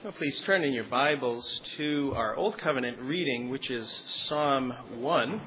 Well, please turn in your Bibles to our Old Covenant reading, which is Psalm 1.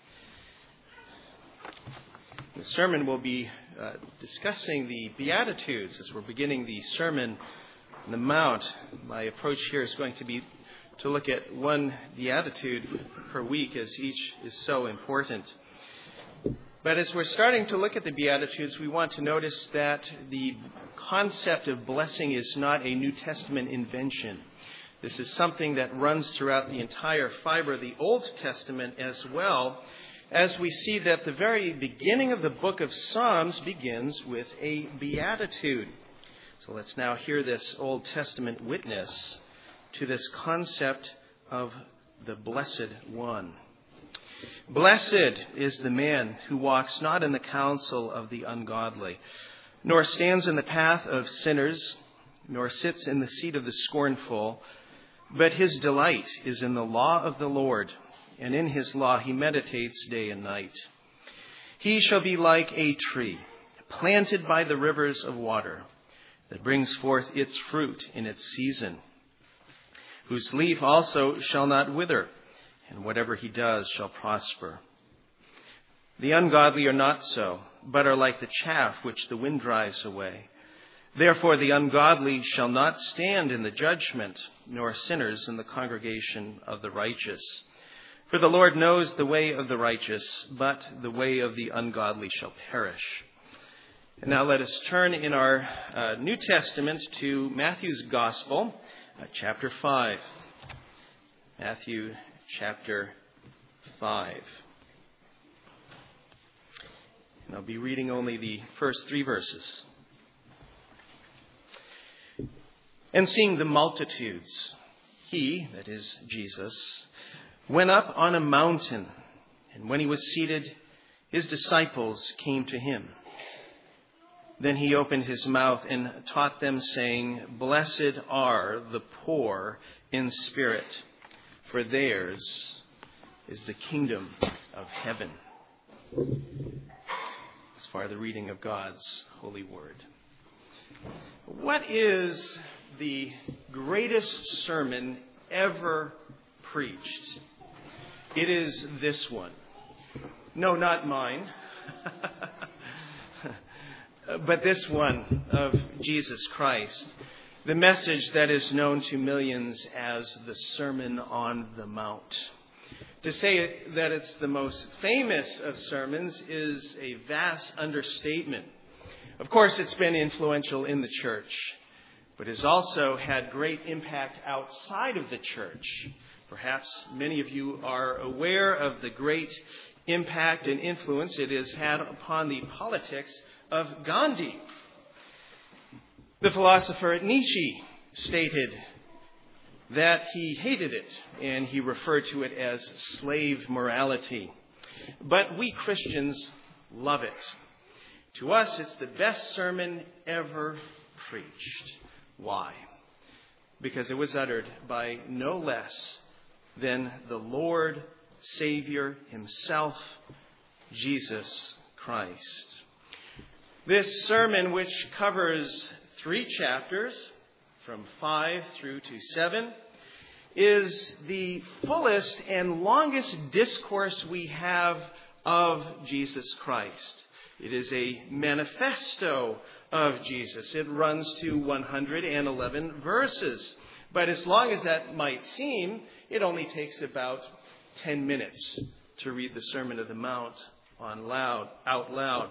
The sermon will be discussing the Beatitudes as we're beginning the Sermon on the Mount. My approach here is going to be to look at one Beatitude per week, as each is so important. But as we're starting to look at the Beatitudes, we want to notice that the concept of blessing is not a New Testament invention. This is something that runs throughout the entire fiber of the Old Testament as well, as we see that the very beginning of the book of Psalms begins with a beatitude. So let's now hear this Old Testament witness to this concept of the Blessed One. Blessed is the man who walks not in the counsel of the ungodly, nor stands in the path of sinners, nor sits in the seat of the scornful, but his delight is in the law of the Lord, and in his law he meditates day and night. He shall be like a tree planted by the rivers of water, that brings forth its fruit in its season, whose leaf also shall not wither, and whatever he does shall prosper. The ungodly are not so, but are like the chaff which the wind drives away. Therefore the ungodly shall not stand in the judgment, nor sinners in the congregation of the righteous. For the Lord knows the way of the righteous, but the way of the ungodly shall perish. And now let us turn in our New Testament to Matthew's Gospel, chapter 5. Matthew chapter 5. And I'll be reading only the first 3 verses. And seeing the multitudes, he, that is Jesus, went up on a mountain, and when he was seated, his disciples came to him. Then he opened his mouth and taught them, saying, Blessed are the poor in spirit, for theirs is the kingdom of heaven. As far as the reading of God's holy word. What is the greatest sermon ever preached? It is this one. No, not mine. But this one of Jesus Christ. The message that is known to millions as the Sermon on the Mount. To say that it's the most famous of sermons is a vast understatement. Of course, it's been influential in the church, but has also had great impact outside of the church. Perhaps many of you are aware of the great impact and influence it has had upon the politics of Gandhi. The philosopher Nietzsche stated that he hated it, and he referred to it as slave morality. But we Christians love it. To us, it's the best sermon ever preached. Why? Because it was uttered by no less than the Lord, Savior himself, Jesus Christ. This sermon, which covers 3 chapters, from 5 through to 7, is the fullest and longest discourse we have of Jesus Christ. It is a manifesto of Jesus. It runs to 111 verses. But as long as that might seem, it only takes about 10 minutes to read the Sermon on the Mount out loud.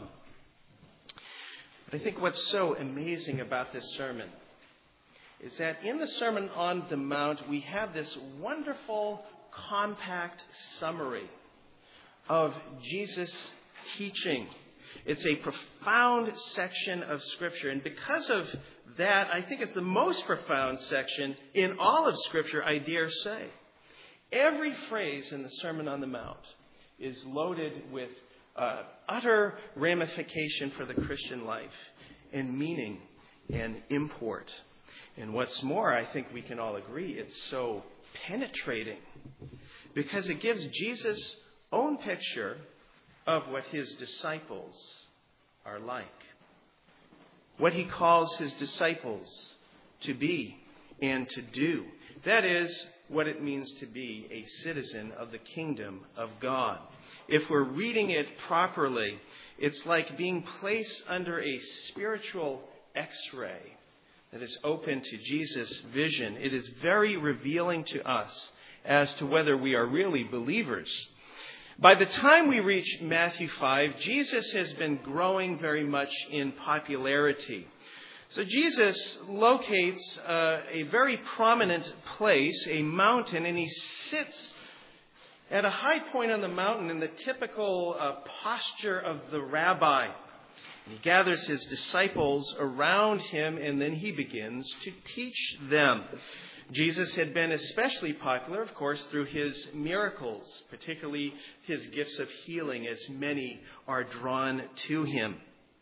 But I think what's so amazing about this sermon is that in the Sermon on the Mount, we have this wonderful, compact summary of Jesus' teaching. It's a profound section of Scripture. And because of that, I think it's the most profound section in all of Scripture, I dare say. Every phrase in the Sermon on the Mount is loaded with utter ramification for the Christian life and meaning and import. And what's more, I think we can all agree, it's so penetrating because it gives Jesus' own picture of what his disciples are like. What he calls his disciples to be and to do. That is what it means to be a citizen of the kingdom of God. If we're reading it properly, it's like being placed under a spiritual X-ray that is open to Jesus' vision. It is very revealing to us as to whether we are really believers. By the time we reach Matthew 5, Jesus has been growing very much in popularity. So Jesus locates a very prominent place, a mountain, and he sits at a high point on the mountain in the typical posture of the rabbi. He gathers his disciples around him, and then he begins to teach them. Jesus had been especially popular, of course, through his miracles, particularly his gifts of healing, as many are drawn to him.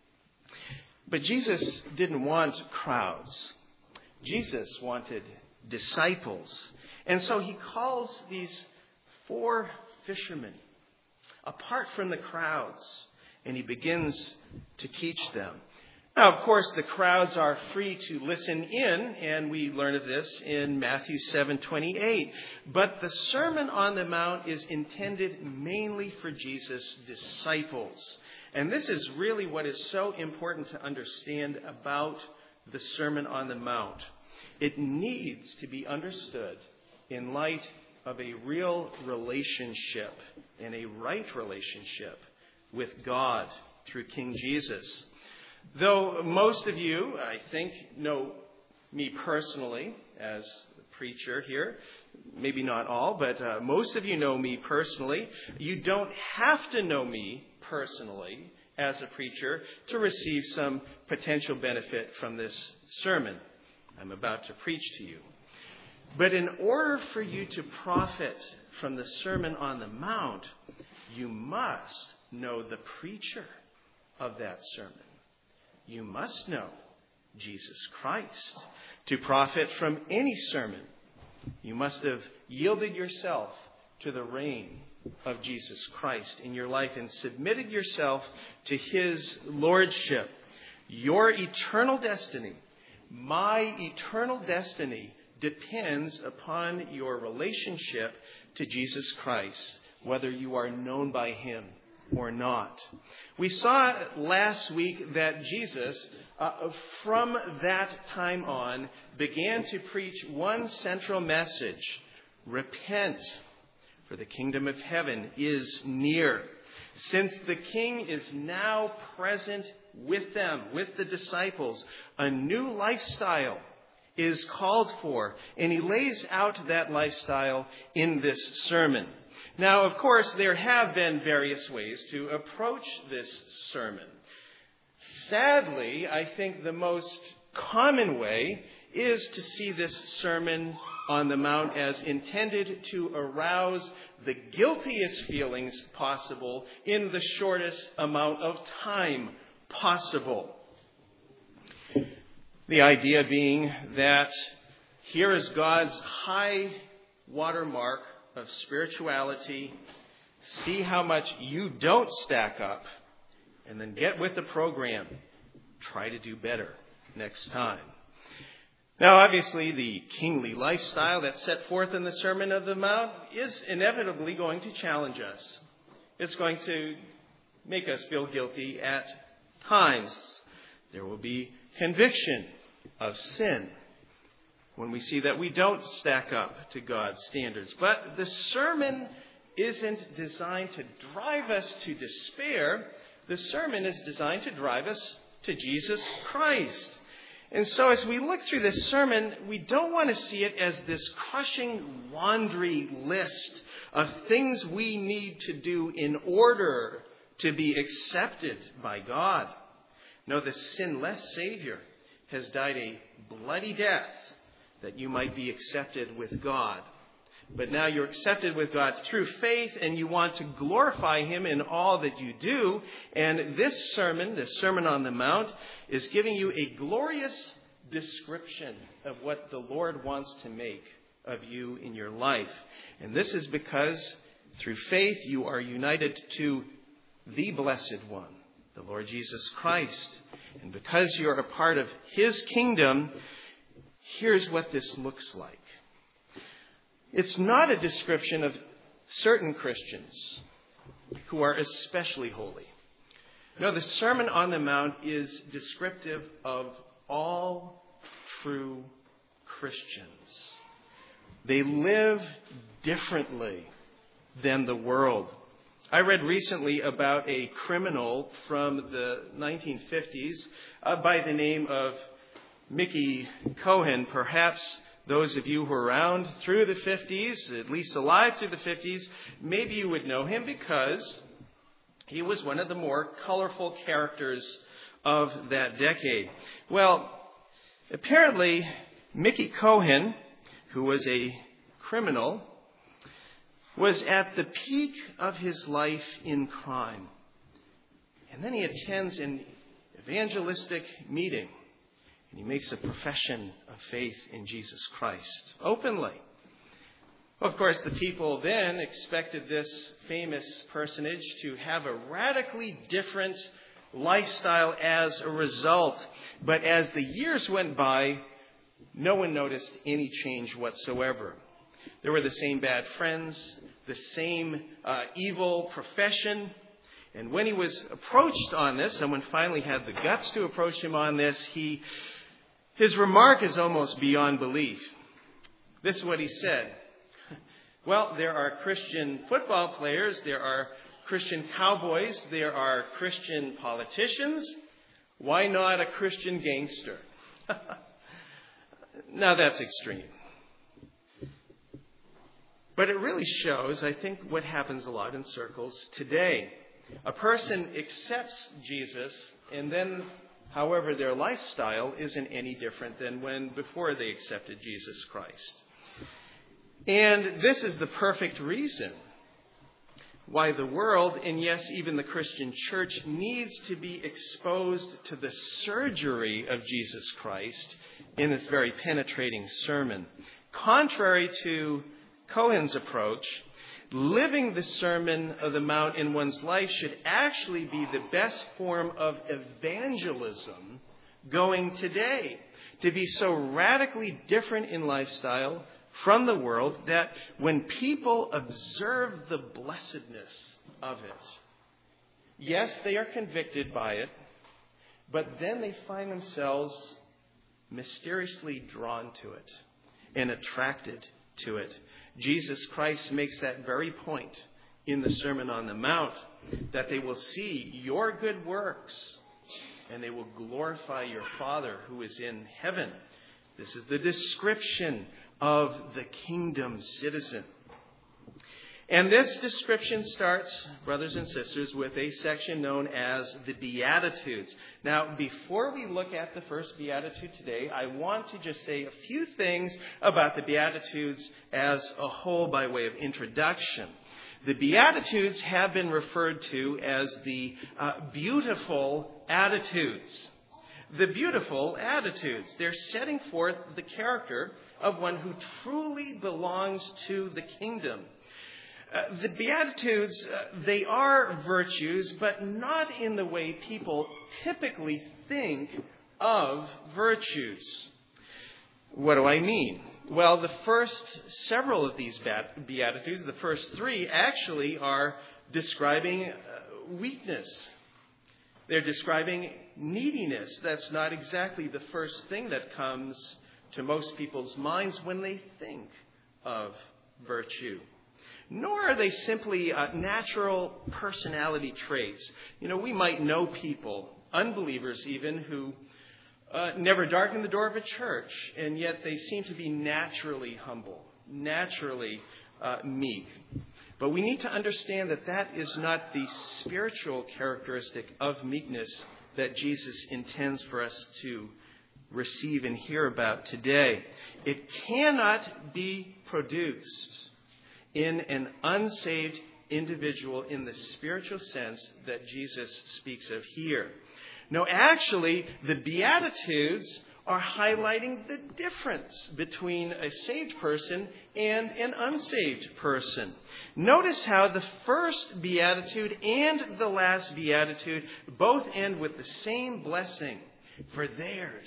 But Jesus didn't want crowds. Jesus wanted disciples. And so he calls these 4 fishermen apart from the crowds, and he begins to teach them. Now, of course, the crowds are free to listen in, and we learn of this in Matthew 7:28. But the Sermon on the Mount is intended mainly for Jesus' disciples. And this is really what is so important to understand about the Sermon on the Mount. It needs to be understood in light of a real relationship and a right relationship with God through King Jesus. Though most of you, I think, know me personally as a preacher here, maybe not all, but most of you know me personally, you don't have to know me personally as a preacher to receive some potential benefit from this sermon I'm about to preach to you. But in order for you to profit from the Sermon on the Mount, you must know the preacher of that sermon. You must know Jesus Christ. To profit from any sermon, you must have yielded yourself to the reign of Jesus Christ in your life and submitted yourself to his lordship. Your eternal destiny, my eternal destiny, depends upon your relationship to Jesus Christ, whether you are known by him or not. We saw last week that Jesus, from that time on, began to preach one central message: repent, for the kingdom of heaven is near. Since the King is now present with them, with the disciples, a new lifestyle is called for, and he lays out that lifestyle in this sermon. Now, of course, there have been various ways to approach this sermon. Sadly, I think the most common way is to see this Sermon on the Mount as intended to arouse the guiltiest feelings possible in the shortest amount of time possible. The idea being that here is God's high watermark of spirituality. See how much you don't stack up, and then get with the program. Try to do better next time. Now, obviously, the kingly lifestyle that's set forth in the Sermon on the Mount is inevitably going to challenge us. It's going to make us feel guilty at times. There will be conviction of sin when we see that we don't stack up to God's standards. But the sermon isn't designed to drive us to despair. The sermon is designed to drive us to Jesus Christ. And so as we look through this sermon, we don't want to see it as this crushing laundry list of things we need to do in order to be accepted by God. No, the sinless Savior has died a bloody death that you might be accepted with God. But now you're accepted with God through faith, and you want to glorify him in all that you do. And this sermon, the Sermon on the Mount, is giving you a glorious description of what the Lord wants to make of you in your life. And this is because through faith you are united to the Blessed One, the Lord Jesus Christ. And because you're a part of his kingdom, here's what this looks like. It's not a description of certain Christians who are especially holy. No, the Sermon on the Mount is descriptive of all true Christians. They live differently than the world. I read recently about a criminal from the 1950s by the name of Mickey Cohen. Perhaps those of you who were around through the 50s, at least alive through the 50s, maybe you would know him because he was one of the more colorful characters of that decade. Well, apparently Mickey Cohen, who was a criminal, was at the peak of his life in crime. And then he attends an evangelistic meeting, and he makes a profession of faith in Jesus Christ openly. Of course, the people then expected this famous personage to have a radically different lifestyle as a result. But as the years went by, no one noticed any change whatsoever. There were the same bad friends, the same evil profession. And when he was approached on this, someone finally had the guts to approach him on this, his remark is almost beyond belief. This is what he said. Well, there are Christian football players, there are Christian cowboys, there are Christian politicians. Why not a Christian gangster? Now that's extreme. But it really shows, I think, what happens a lot in circles today. A person accepts Jesus, and then, however, their lifestyle isn't any different than when before they accepted Jesus Christ. And this is the perfect reason why the world, and yes, even the Christian church, needs to be exposed to the surgery of Jesus Christ in this very penetrating sermon. Contrary to Cohen's approach, living the Sermon on the Mount in one's life should actually be the best form of evangelism going today. To be so radically different in lifestyle from the world that when people observe the blessedness of it, yes, they are convicted by it, but then they find themselves mysteriously drawn to it and attracted to it. Jesus Christ makes that very point in the Sermon on the Mount, that they will see your good works and they will glorify your Father who is in heaven. This is the description of the kingdom citizen. And this description starts, brothers and sisters, with a section known as the Beatitudes. Now, before we look at the first Beatitude today, I want to just say a few things about the Beatitudes as a whole by way of introduction. The Beatitudes have been referred to as the beautiful attitudes. The beautiful attitudes. They're setting forth the character of one who truly belongs to the kingdom. The Beatitudes, they are virtues, but not in the way people typically think of virtues. What do I mean? Well, the first several of these Beatitudes, the first three, actually are describing weakness. They're describing neediness. That's not exactly the first thing that comes to most people's minds when they think of virtue. Nor are they simply natural personality traits. You know, we might know people, unbelievers even, who never darken the door of a church, and yet they seem to be naturally humble, naturally meek. But we need to understand that that is not the spiritual characteristic of meekness that Jesus intends for us to receive and hear about today. It cannot be produced in an unsaved individual in the spiritual sense that Jesus speaks of here. No, actually, the Beatitudes are highlighting the difference between a saved person and an unsaved person. Notice how the first Beatitude and the last Beatitude both end with the same blessing. For theirs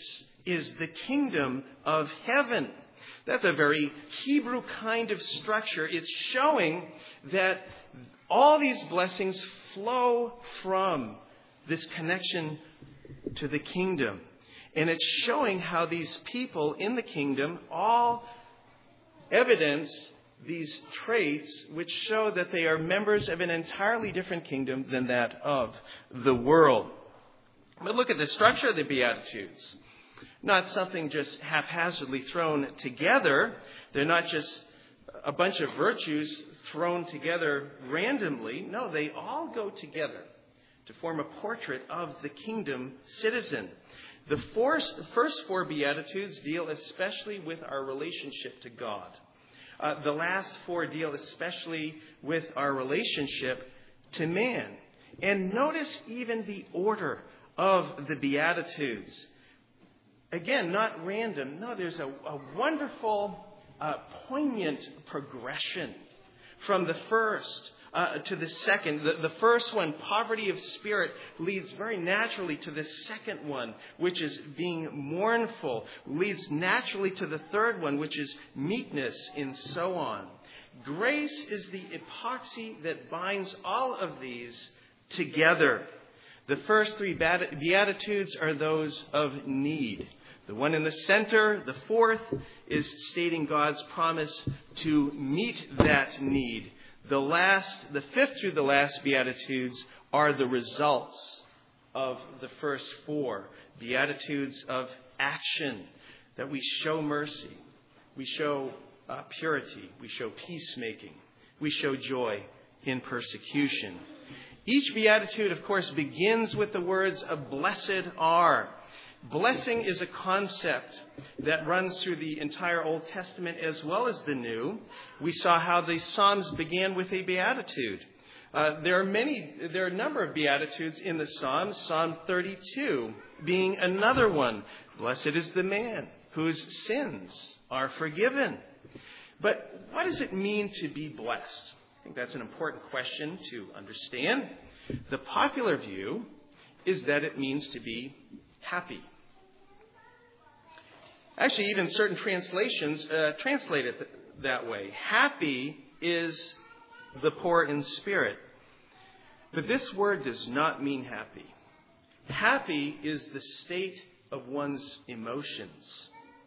is the kingdom of heaven. That's a very Hebrew kind of structure. It's showing that all these blessings flow from this connection to the kingdom. And it's showing how these people in the kingdom all evidence these traits which show that they are members of an entirely different kingdom than that of the world. But look at the structure of the Beatitudes. Not something just haphazardly thrown together. They're not just a bunch of virtues thrown together randomly. No, they all go together to form a portrait of the kingdom citizen. The first four Beatitudes deal especially with our relationship to God. The last four deal especially with our relationship to man. And notice even the order of the Beatitudes. Again, not random. No, there's a wonderful, poignant progression from the first to the second. The first one, poverty of spirit, leads very naturally to the second one, which is being mournful, leads naturally to the third one, which is meekness, and so on. Grace is the epoxy that binds all of these together. The first three Beatitudes are those of need. The one in the center, the fourth, is stating God's promise to meet that need. The fifth through the last Beatitudes are the results of the first four. Beatitudes of action, that we show mercy, we show purity, we show peacemaking, we show joy in persecution. Each Beatitude, of course, begins with the words of blessed are. Blessing is a concept that runs through the entire Old Testament as well as the New. We saw how the Psalms began with a beatitude. There are a number of beatitudes in the Psalms. Psalm 32 being another one. Blessed is the man whose sins are forgiven. But what does it mean to be blessed? I think that's an important question to understand. The popular view is that it means to be happy. Actually, even certain translations translate it that way. Happy is the poor in spirit. But this word does not mean happy. Happy is the state of one's emotions.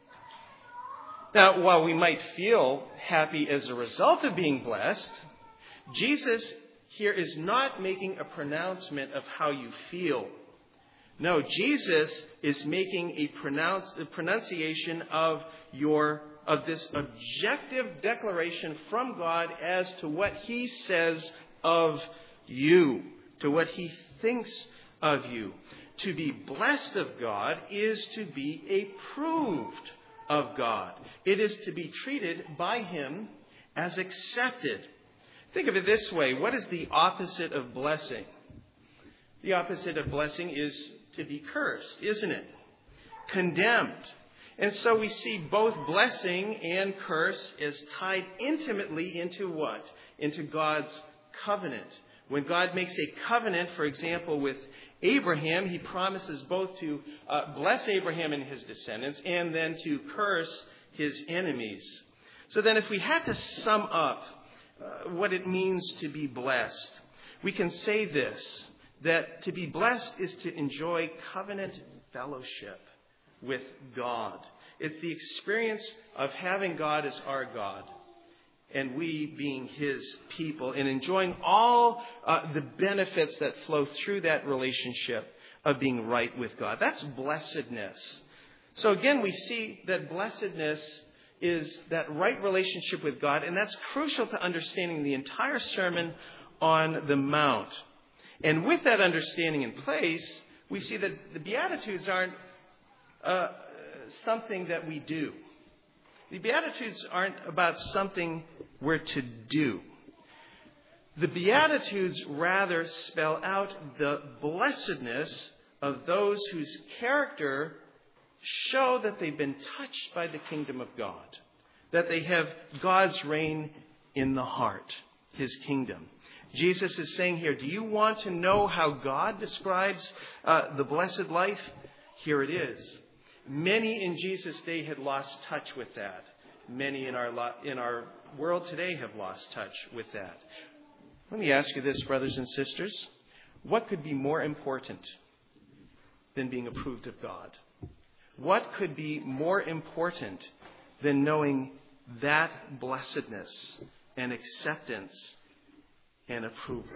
Now, while we might feel happy as a result of being blessed, Jesus here is not making a pronouncement of how you feel. No, Jesus is making a pronunciation of this objective declaration from God as to what He says of you, to what He thinks of you. To be blessed of God is to be approved of God. It is to be treated by Him as accepted. Think of it this way. What is the opposite of blessing? The opposite of blessing is to be cursed, isn't it? Condemned. And so we see both blessing and curse as tied intimately into what? Into God's covenant. When God makes a covenant, for example, with Abraham, He promises both to bless Abraham and his descendants and then to curse his enemies. So then if we had to sum up what it means to be blessed, we can say this, that to be blessed is to enjoy covenant fellowship with God. It's the experience of having God as our God and we being His people and enjoying all the benefits that flow through that relationship of being right with God. That's blessedness. So again, we see that blessedness is that right relationship with God, and that's crucial to understanding the entire Sermon on the Mount. And with that understanding in place, we see that the Beatitudes aren't something that we do. The Beatitudes aren't about something we're to do. The Beatitudes rather spell out the blessedness of those whose character show that they've been touched by the kingdom of God, that they have God's reign in the heart, His kingdom. Jesus is saying here, do you want to know how God describes the blessed life? Here it is. Many in Jesus' day had lost touch with that. Many in our world today have lost touch with that. Let me ask you this, brothers and sisters. What could be more important than being approved of God? What could be more important than knowing that blessedness and acceptance and approval?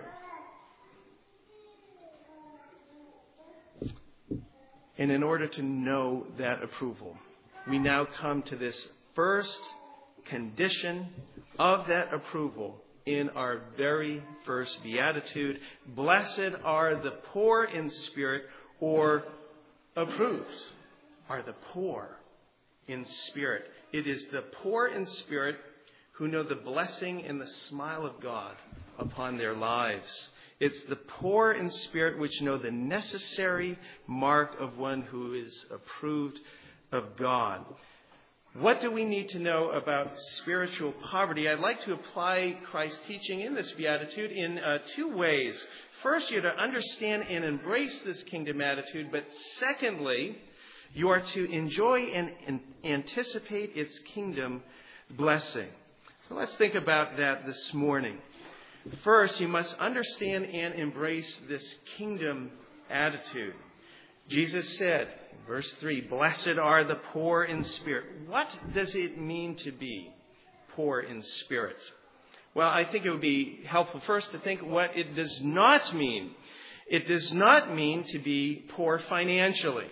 And in order to know that approval, we now come to this first condition of that approval in our very first beatitude. Blessed are the poor in spirit, or approved are the poor in spirit. It is the poor in spirit who know the blessing and the smile of God upon their lives. It's the poor in spirit which know the necessary mark of one who is approved of God. What do we need to know about spiritual poverty? I'd like to apply Christ's teaching in this beatitude in two ways. First, you're to understand and embrace this kingdom attitude, but secondly, you are to enjoy and anticipate its kingdom blessing. So let's think about that this morning. First, you must understand and embrace this kingdom attitude. Jesus said, verse 3, blessed are the poor in spirit. What does it mean to be poor in spirit? Well, I think it would be helpful first to think what it does not mean. It does not mean to be poor financially.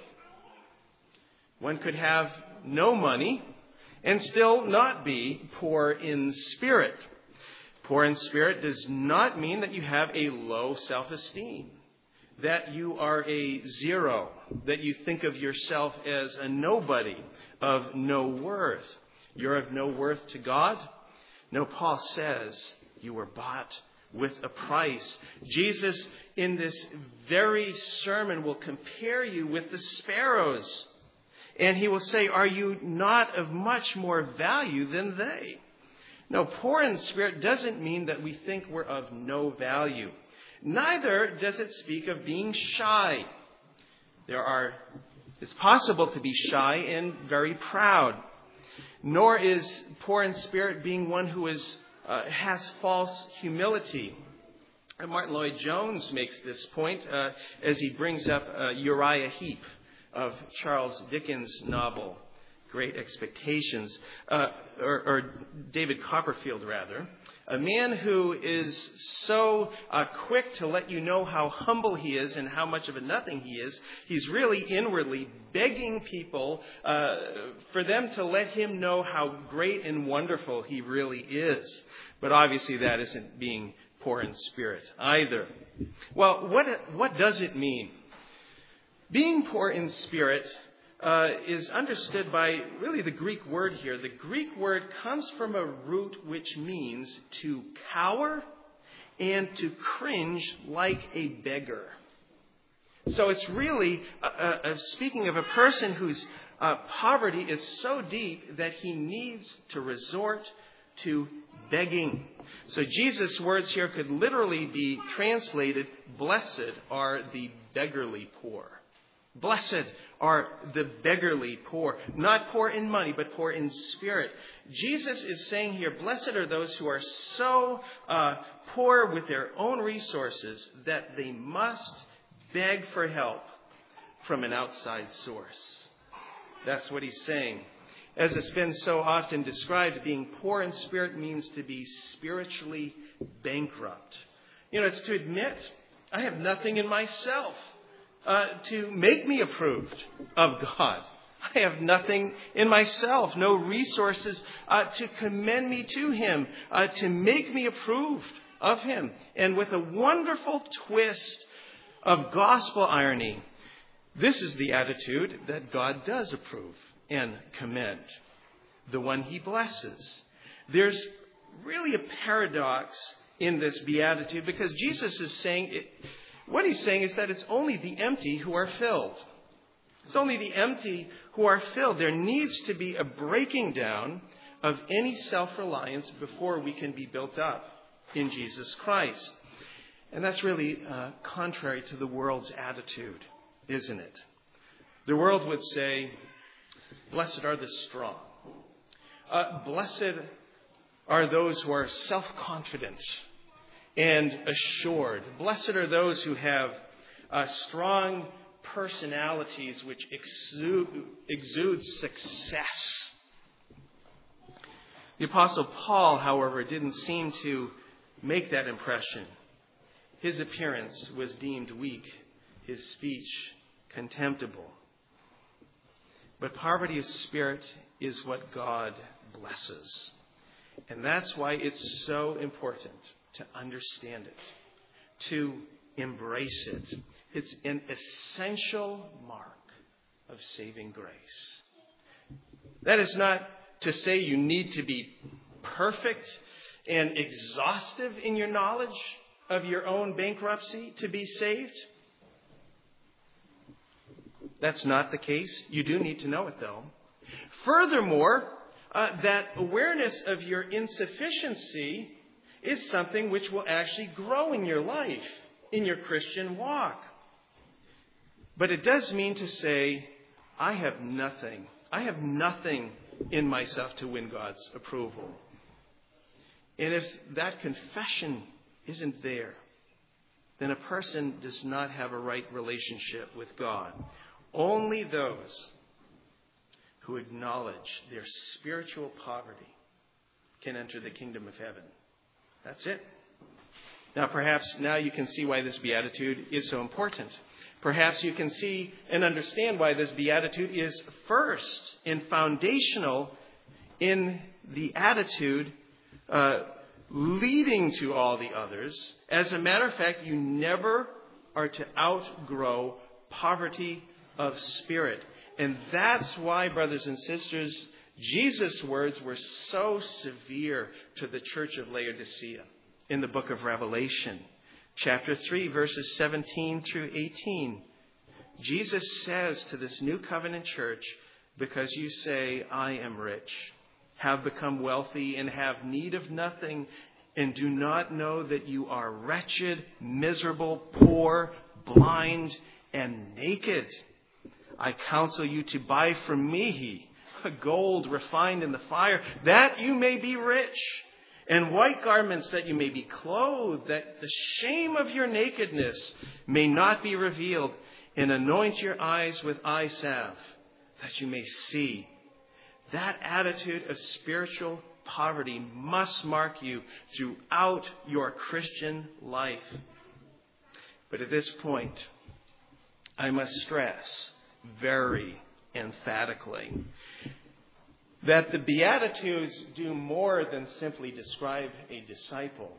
One could have no money and still not be poor in spirit. Poor in spirit does not mean that you have a low self-esteem, that you are a zero, that you think of yourself as a nobody, of no worth. You're of no worth to God. No, Paul says you were bought with a price. Jesus, in this very sermon, will compare you with the sparrows. And he will say, are you not of much more value than they? No, poor in spirit doesn't mean that we think we're of no value. Neither does it speak of being shy. It's possible to be shy and very proud. Nor is poor in spirit being one who has false humility. And Martin Lloyd-Jones makes this point as he brings up Uriah Heep of Charles Dickens' novel, Great Expectations, or David Copperfield, rather. A man who is so quick to let you know how humble he is and how much of a nothing he is. He's really inwardly begging people for them to let him know how great and wonderful he really is. But obviously that isn't being poor in spirit either. Well, what does it mean? Being poor in spirit is understood by really the Greek word here. The Greek word comes from a root which means to cower and to cringe like a beggar. So it's really speaking of a person whose poverty is so deep that he needs to resort to begging. So Jesus' words here could literally be translated, blessed are the beggarly poor. Blessed are the beggarly poor, not poor in money, but poor in spirit. Jesus is saying here, blessed are those who are so poor with their own resources that they must beg for help from an outside source. That's what he's saying. As it's been so often described, being poor in spirit means to be spiritually bankrupt. It's to admit, I have nothing in myself to make me approved of God. I have nothing in myself, no resources to commend me to Him, to make me approved of Him. And with a wonderful twist of gospel irony, this is the attitude that God does approve and commend, the one He blesses. There's really a paradox in this beatitude because Jesus is saying what he's saying is that it's only the empty who are filled. It's only the empty who are filled. There needs to be a breaking down of any self-reliance before we can be built up in Jesus Christ. And that's really contrary to the world's attitude, isn't it? The world would say, Blessed are the strong. Blessed are those who are self-confident and assured. Blessed are those who have strong personalities which exude success. The Apostle Paul, however, didn't seem to make that impression. His appearance was deemed weak, his speech contemptible. But poverty of spirit is what God blesses. And that's why it's so important to understand it, to embrace it. It's an essential mark of saving grace. That is not to say you need to be perfect and exhaustive in your knowledge of your own bankruptcy to be saved. That's not the case. You do need to know it, though. Furthermore, that awareness of your insufficiency is something which will actually grow in your life, in your Christian walk. But it does mean to say, I have nothing. I have nothing in myself to win God's approval. And if that confession isn't there, then a person does not have a right relationship with God. Only those who acknowledge their spiritual poverty can enter the kingdom of heaven. That's it. Now, perhaps now you can see why this beatitude is so important. Perhaps you can see and understand why this beatitude is first and foundational in the attitude leading to all the others. As a matter of fact, you never are to outgrow poverty of spirit. And that's why, brothers and sisters, Jesus' words were so severe to the church of Laodicea in the book of Revelation. Chapter 3, verses 17 through 18. Jesus says to this new covenant church, because you say, I am rich, have become wealthy, and have need of nothing, and do not know that you are wretched, miserable, poor, blind, and naked. I counsel you to buy from me gold refined in the fire, that you may be rich, and white garments that you may be clothed, that the shame of your nakedness may not be revealed, and anoint your eyes with eye salve, that you may see. That attitude of spiritual poverty must mark you throughout your Christian life. But at this point, I must stress very emphatically that the Beatitudes do more than simply describe a disciple.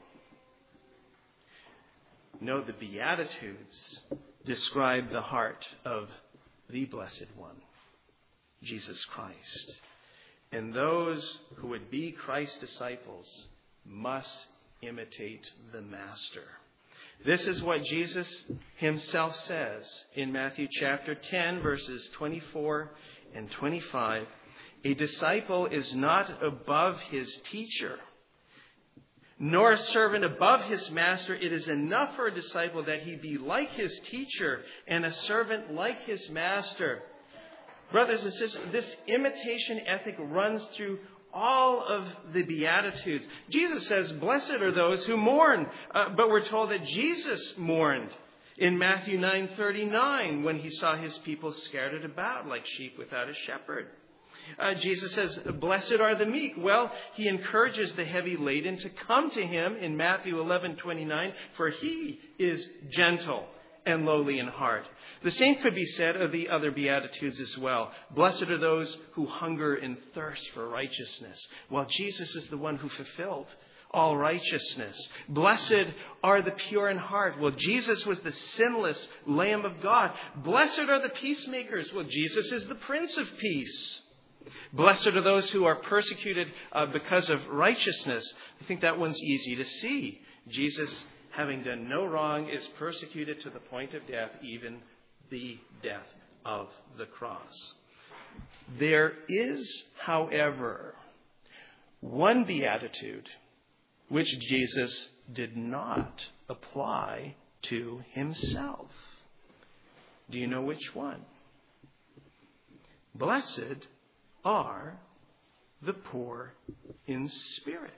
No, the Beatitudes describe the heart of the Blessed One, Jesus Christ. And those who would be Christ's disciples must imitate the Master. This is what Jesus himself says in Matthew chapter 10, verses 24 and 25. A disciple is not above his teacher, nor a servant above his master. It is enough for a disciple that he be like his teacher and a servant like his master. Brothers and sisters, this imitation ethic runs through all of the Beatitudes. Jesus says, blessed are those who mourn. But we're told that Jesus mourned in Matthew 9:39 when he saw his people scattered about like sheep without a shepherd. Jesus says, blessed are the meek. Well, he encourages the heavy laden to come to him in Matthew 11:29, for he is gentle and lowly in heart. The same could be said of the other Beatitudes as well. Blessed are those who hunger and thirst for righteousness. Well, Jesus is the one who fulfilled all righteousness. Blessed are the pure in heart. Well, Jesus was the sinless Lamb of God. Blessed are the peacemakers. Well, Jesus is the Prince of Peace. Blessed are those who are persecuted because of righteousness. I think that one's easy to see. Jesus, having done no wrong, is persecuted to the point of death, even the death of the cross. There is, however, one beatitude which Jesus did not apply to himself. Do you know which one? Blessed are the poor in spirit.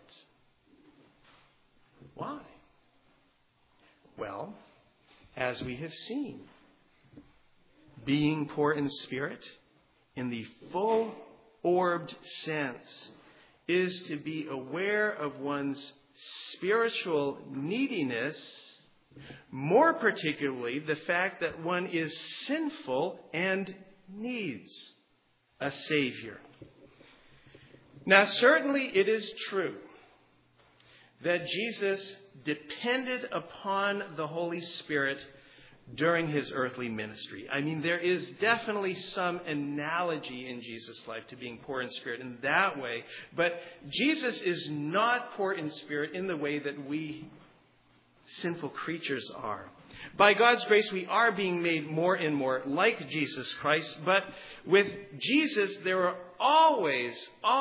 Why? Well, as we have seen, being poor in spirit, in the full-orbed sense, is to be aware of one's spiritual neediness, more particularly the fact that one is sinful and needs a Savior. Now, certainly it is true that Jesus depended upon the Holy Spirit during his earthly ministry. I mean, there is definitely some analogy in Jesus' life to being poor in spirit in that way. But Jesus is not poor in spirit in the way that we sinful creatures are. By God's grace, we are being made more and more like Jesus Christ. But with Jesus, there will always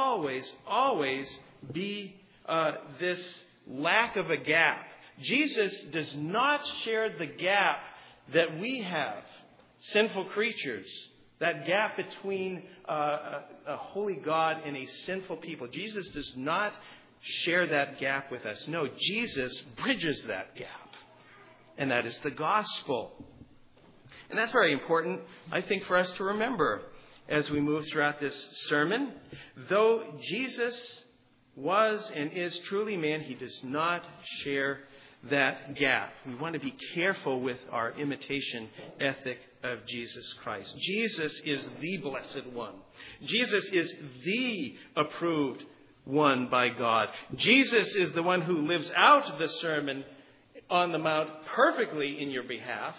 be this lack of a gap. Jesus does not share the gap that we have, sinful creatures, that gap between a holy God and a sinful people. Jesus does not share that gap with us. No, Jesus bridges that gap. And that is the gospel. And that's very important, I think, for us to remember as we move throughout this sermon. Though Jesus was and is truly man, he does not share that gap. We want to be careful with our imitation ethic of Jesus Christ. Jesus is the blessed one. Jesus is the approved one by God. Jesus is the one who lives out the Sermon on the Mount perfectly in your behalf,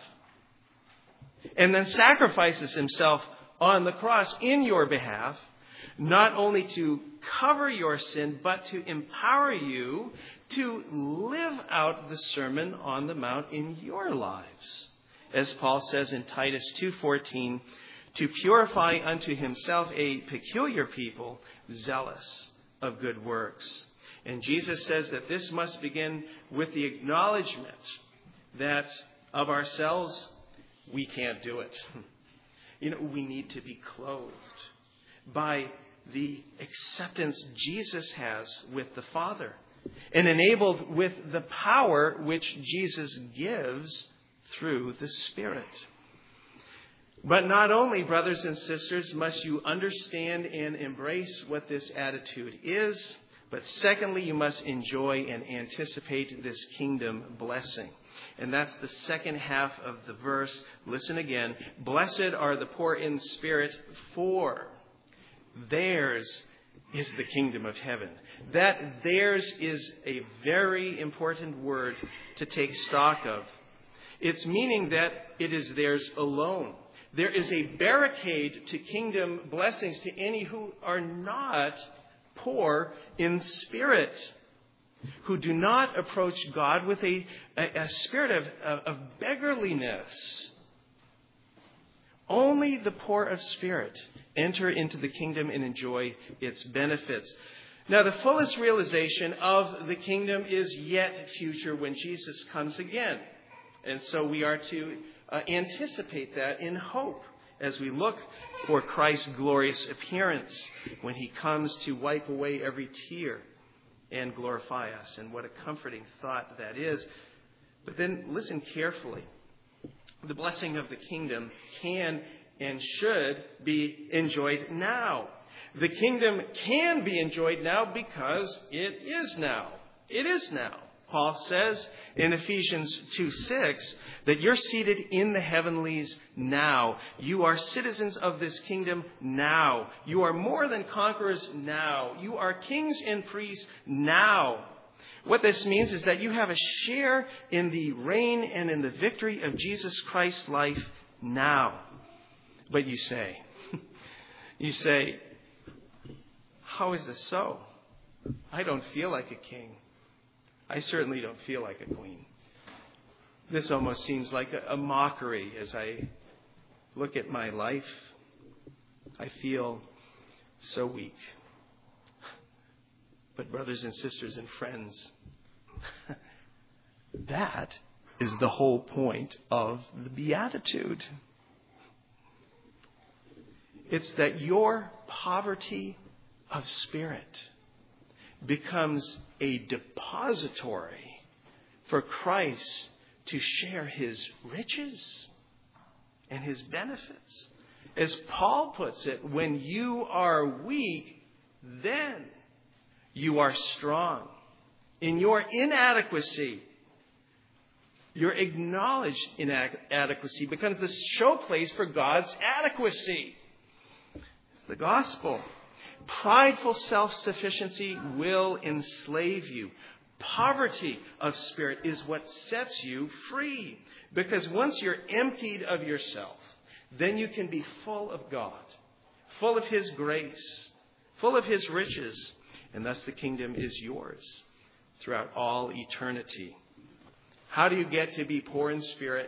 and then sacrifices himself on the cross in your behalf, not only to cover your sin, but to empower you to live out the Sermon on the Mount in your lives. As Paul says in Titus 2:14, to purify unto himself a peculiar people, zealous of good works. And Jesus says that this must begin with the acknowledgement that of ourselves, we can't do it. We need to be clothed by the acceptance Jesus has with the Father, and enabled with the power which Jesus gives through the Spirit. But not only, brothers and sisters, must you understand and embrace what this attitude is, but secondly, you must enjoy and anticipate this kingdom blessing. And that's the second half of the verse. Listen again. Blessed are the poor in spirit, for theirs is the kingdom of heaven. That theirs is a very important word to take stock of. It's meaning that it is theirs alone. There is a barricade to kingdom blessings to any who are not poor in spirit, who do not approach God with a spirit of beggarliness. Only the poor of spirit enter into the kingdom and enjoy its benefits. Now, the fullest realization of the kingdom is yet future when Jesus comes again. And so we are to anticipate that in hope as we look for Christ's glorious appearance when he comes to wipe away every tear and glorify us. And what a comforting thought that is. But then listen carefully. The blessing of the kingdom can and should be enjoyed now. The kingdom can be enjoyed now because it is now. It is now. Paul says in Ephesians 2:6 that you're seated in the heavenlies now. You are citizens of this kingdom now. You are more than conquerors now. You are kings and priests now. What this means is that you have a share in the reign and in the victory of Jesus Christ's life now. But you say, how is this so? I don't feel like a king. I certainly don't feel like a queen. This almost seems like a mockery as I look at my life. I feel so weak. But brothers and sisters and friends, that is the whole point of the Beatitude. It's that your poverty of spirit becomes a depository for Christ to share his riches and his benefits. As Paul puts it, when you are weak, then you are strong. In your inadequacy, your acknowledged inadequacy becomes the showplace for God's adequacy. It's the gospel. Prideful self-sufficiency will enslave you. Poverty of spirit is what sets you free. Because once you're emptied of yourself, then you can be full of God, full of his grace, full of his riches, and thus the kingdom is yours throughout all eternity. How do you get to be poor in spirit?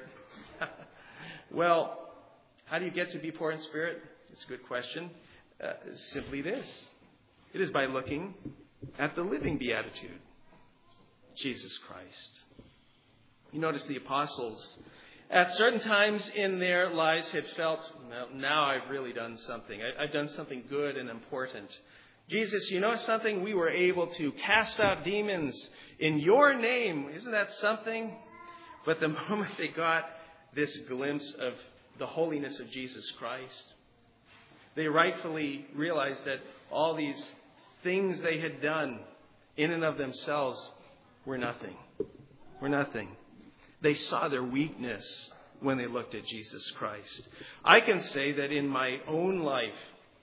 Well, how do you get to be poor in spirit? It's a good question. Simply this. It is by looking at the living beatitude, Jesus Christ. You notice the apostles at certain times in their lives had felt, well, now I've really done something. I've done something good and important. Jesus, you know something? We were able to cast out demons in your name. Isn't that something? But the moment they got this glimpse of the holiness of Jesus Christ, they rightfully realized that all these things they had done in and of themselves were nothing. Were nothing. They saw their weakness when they looked at Jesus Christ. I can say that in my own life,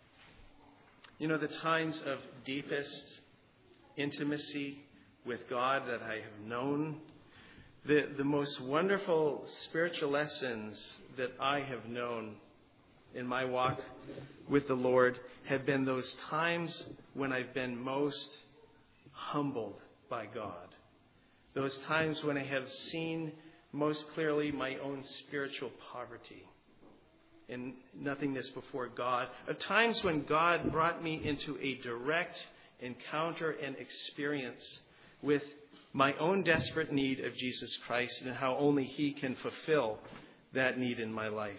the times of deepest intimacy with God that I have known, the most wonderful spiritual lessons that I have known in my walk with the Lord have been those times when I've been most humbled by God. Those times when I have seen most clearly my own spiritual poverty and nothingness before God. Of times when God brought me into a direct encounter and experience with my own desperate need of Jesus Christ and how only he can fulfill that need in my life.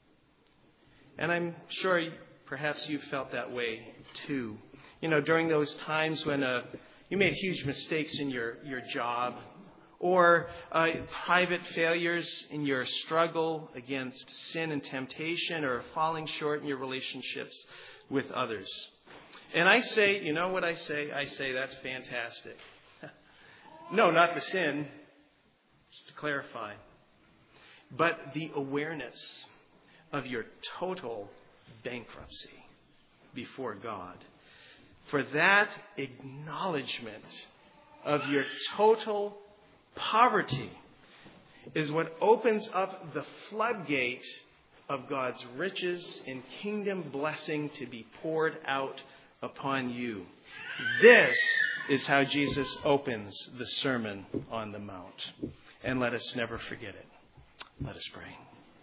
And I'm sure perhaps you felt that way too. During those times when you made huge mistakes in your job, or private failures in your struggle against sin and temptation, or falling short in your relationships with others. And I say, you know what I say? I say, that's fantastic. No, not the sin, just to clarify. But the awareness of your total bankruptcy before God. For that acknowledgement of your total poverty is what opens up the floodgate of God's riches and kingdom blessing to be poured out upon you. This is how Jesus opens the Sermon on the Mount. And let us never forget it. Let us pray.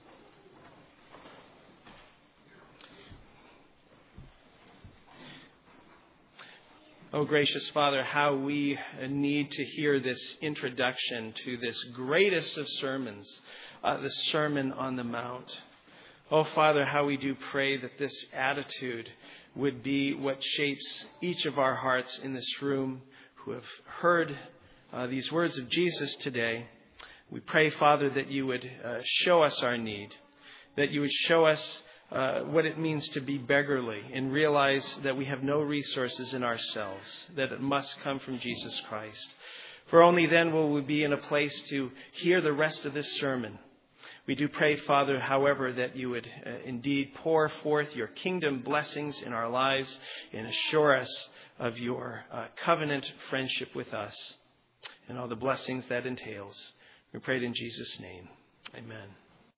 Oh, gracious Father, how we need to hear this introduction to this greatest of sermons, the Sermon on the Mount. Oh, Father, how we do pray that this attitude would be what shapes each of our hearts in this room who have heard these words of Jesus today. We pray, Father, that you would show us our need, that you would show us what it means to be beggarly and realize that we have no resources in ourselves, that it must come from Jesus Christ. For only then will we be in a place to hear the rest of this sermon. We do pray, Father, however, that you would indeed pour forth your kingdom blessings in our lives and assure us of your covenant friendship with us and all the blessings that entails. We pray it in Jesus' name. Amen.